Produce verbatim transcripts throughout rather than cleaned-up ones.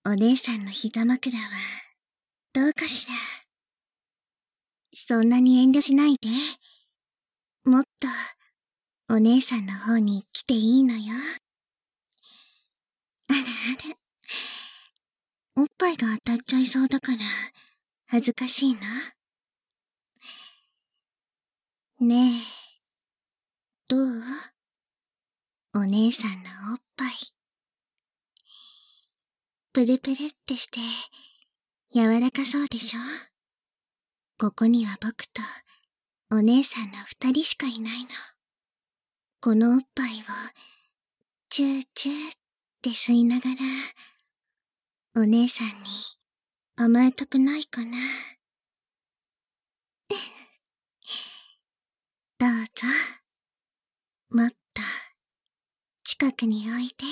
お姉さんの膝枕は、どうかしら。そんなに遠慮しないで。もっと、お姉さんの方に来ていいのよ。あらあら。おっぱいが当たっちゃいそうだから、恥ずかしいな。ねえ、どう？お姉さんのおっぱい。プルプルってして、柔らかそうでしょ？ここには僕と、お姉さんの二人しかいないの。このおっぱいを、チューチューって吸いながら、お姉さんに甘えたくないかな。どうぞ。もっと、近くにおいで。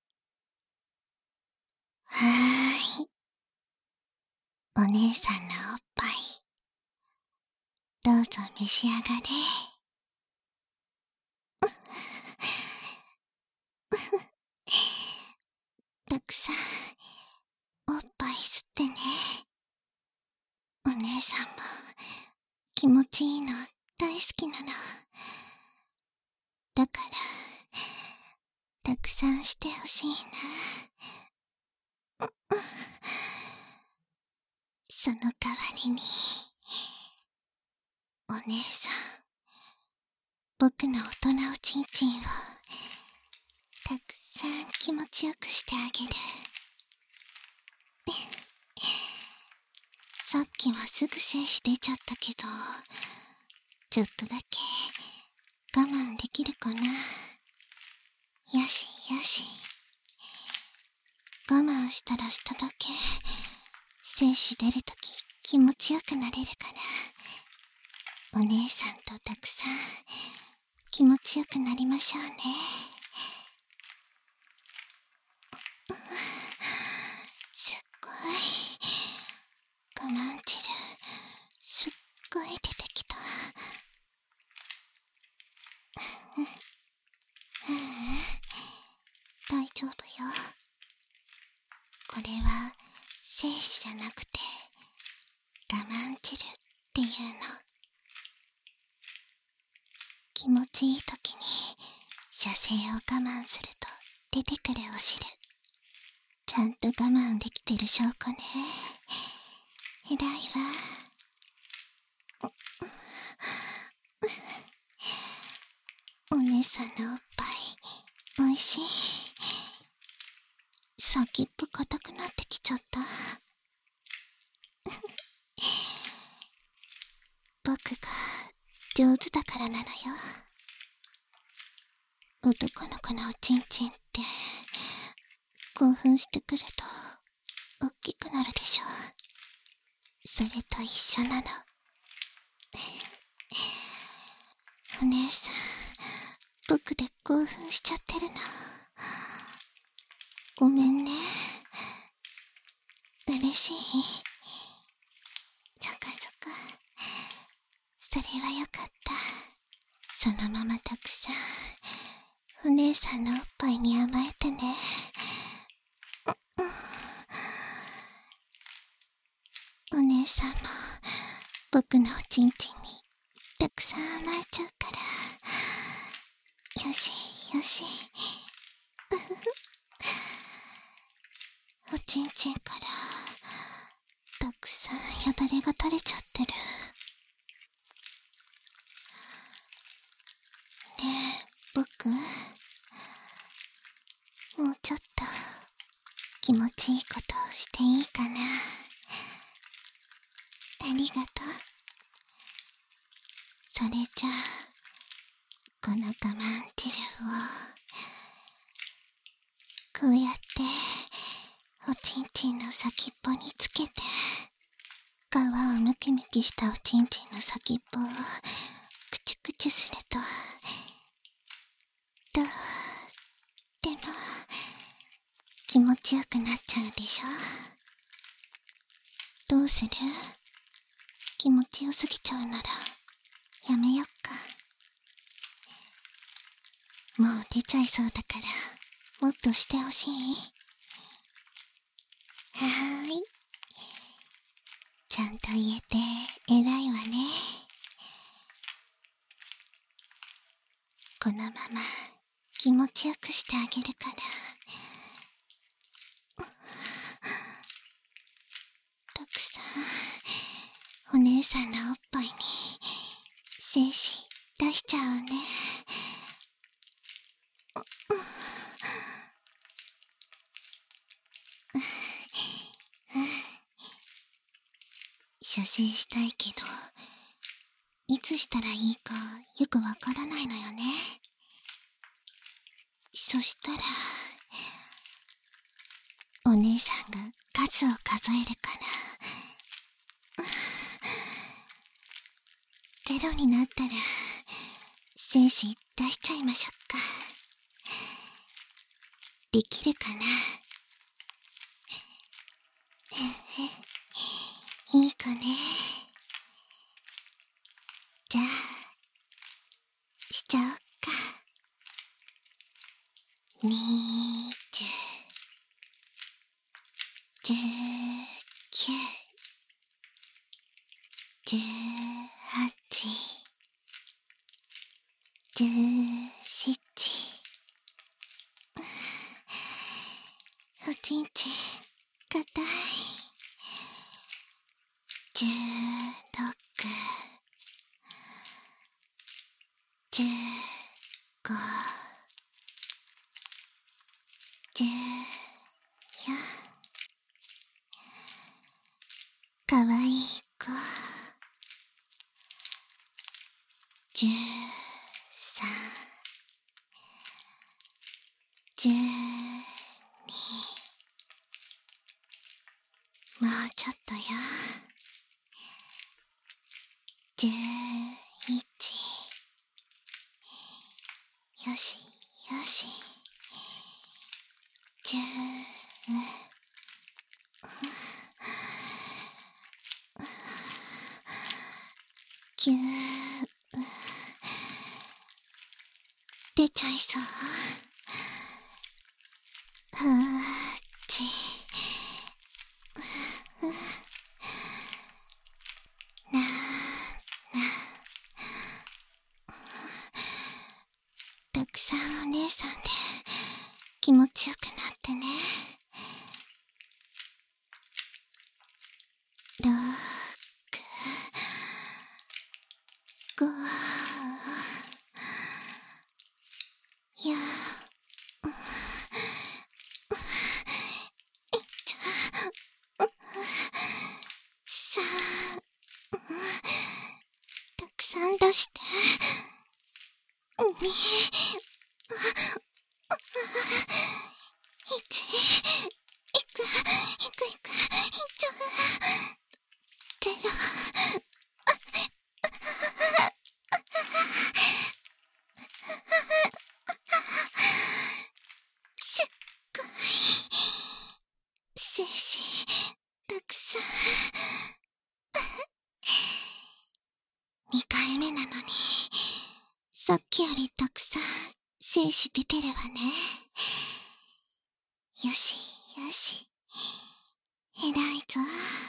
はーい。お姉さんのおっぱい、どうぞ召し上がれ。たくさん、おっぱい吸ってね。お姉さんも、気持ちいいの大好きなの。だから、たくさんしてほしいな。その代わりに、お姉さん、僕の大人おちんちんを、たくさん気持ちよくしてあげる。さっきはすぐ精子出ちゃったけど、ちょっとだけ我慢できるかな。よしよし。我慢したらしただけ精子出るとき気持ちよくなれるから、お姉さんとたくさん気持ちよくなりましょうね。すっごい我慢汁すっごい出てきた。ううん大丈夫よ。これは精子じゃなくて我慢汁っていうの。気持ちいい時に射精を我慢すると出てくるお汁、ちゃんと我慢できてる証拠ね。偉いわ。お姉さんのおっぱいおいしい。先っぽ硬くなってきちゃった。僕が上手だからなのよ。男の子のおちんちんって興奮してくると大きくなるでしょ。それと一緒なの。お姉さん、僕で興奮しちゃってるの。ごめんね。嬉しい。そっかそっか。それはよかった。そのままたくさんお姉さんのおっぱいに甘えてね。お姉さんも僕のおちんちんにたくさん甘えちゃうから。よしよし。おちんちんからたくさんよだれが垂れちゃってる。ねえ僕、もうちょっと気持ちいいことをしていいかな。ありがとう。それじゃあこの我慢汁をこうやっておちんちんの先っぽにつけて、皮をムキムキしたおちんちんの先っぽをクチュクチュするととっても気持ちよくなっちゃうでしょ。どうする？気持ちよすぎちゃうならやめよっか。もう出ちゃいそうだからもっとしてほしい？ はーい。ちゃんと言えて偉いわね。このまま気持ちよくしてあげるから。たくさんお姉さんのおっぱいに精子出しちゃうね。射精したいけど、いつしたらいいかよくわからないのよね。そしたら、お姉さんが数を数えるから、ゼロになったら、精子出しちゃいましょうか。できるかな？いいかね。じゃあ、しちゃおっか。にじゅう、じゅうきゅう、じゅうはち、じゅうなな、おちんちんかたい。じゅうろく、じゅうご、じゅうよん、かわいい子。じゅうさん、じゅうに、もうちょっとよ。じゅういち、よしよし。じゅう、きゅう、出ちゃいそう。はち、なな、たくさんお姉さんで気持ちよくなってね。ろく、ご、よん、さん、たくさん出して。に、いち、いく、いくいく、いっちゃう。ゼロ。すっごい。精子、たくさん。にかいめなのに、さっきよりたくさん精子出てるわね。よしよし。偉いぞ。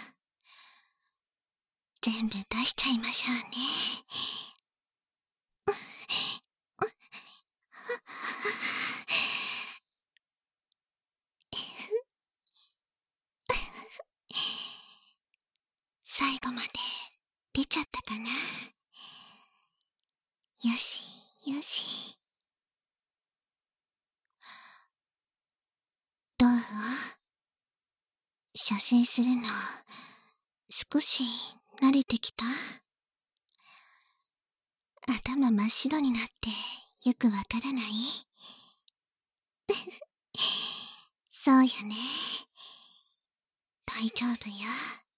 全部出しちゃいましょうね。最後まで出ちゃったかな。よしよし。どう？射精するの少し慣れてきた？頭真っ白になってよくわからない？そうよね。大丈夫よ。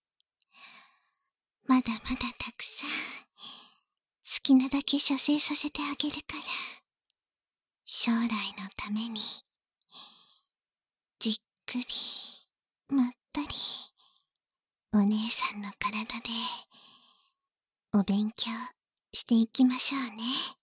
まだまだたくさん好きなだけ射精させてあげるから。将来のためにじっくりまったりお姉さんの体でお勉強していきましょうね。